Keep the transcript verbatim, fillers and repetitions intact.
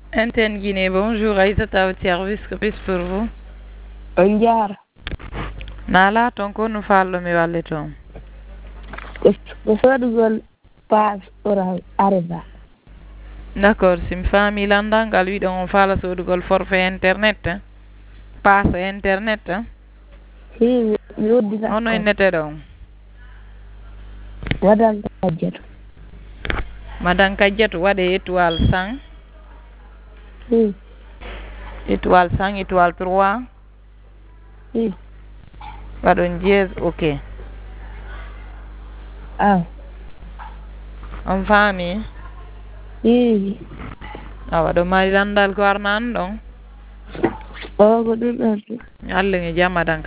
Antenne Guinée, bonjour, Aïssata au service, que puis pour vous? On jaara. Nala ton ko no fallo mi walle ton. Ko soodugol pass orange arriva. D'accord, sim fami landangal wiɗon on faala sodugol forfait internet, hein? Passe internet, hein? Si mi woddita Hono ko. en nete ɗon? Waɗan kajjato. Madan kajjato waɗe étoile cent. Si. Étoile cent, étoile trois. Si. Waɗon dièse, ok. Ah. On faami? Si. Awa ɗo mari landal ko arnan ɗon? O ko ɗum ɗon. Allah e jam madan